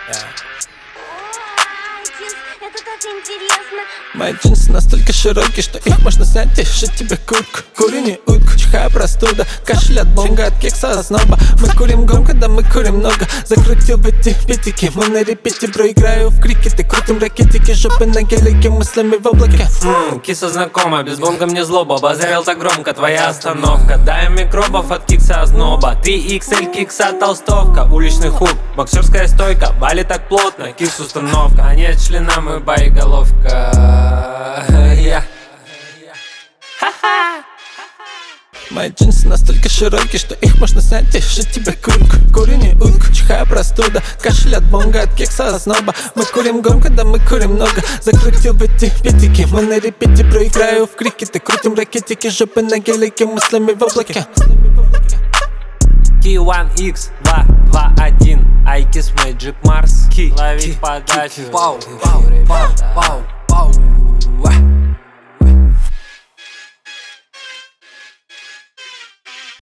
Это так интересно. Мои джинсы настолько широкие, что их можно снять и сшить тебе куртку. Кури не утку, чихая простуда, кашель от бонга, от кекса озноба. Мы курим громко, да мы курим много. Закрутил в эти битики, мы на репите, бро, играю в крикеты. Крутим ракетики, жопы на гелике, мыслями в облаке. Киса знакома, без бонга мне злоба. Базарил так громко, твоя остановка. Дай микробов от кикса озноба. 3XL кикса толстовка. Уличный хук, боксерская стойка. Бали так плотно, кикс установка. А нет члена, мы боеголовка. Мои джинсы настолько широкие, что их можно снять и сшить тебе куртку. Кури не утку, чихая простуда, кашель от бонга, от кекса озноба. Мы курим громко, да мы курим много. Закрутил в эти битики, мы на репите, бро, играю в крикеты. Крутим ракетики, жопы на гелике, мыслями в облаке. K1X 221 Айкис Magic Mars. Ловить подачу. Пау, пау, пау, пау.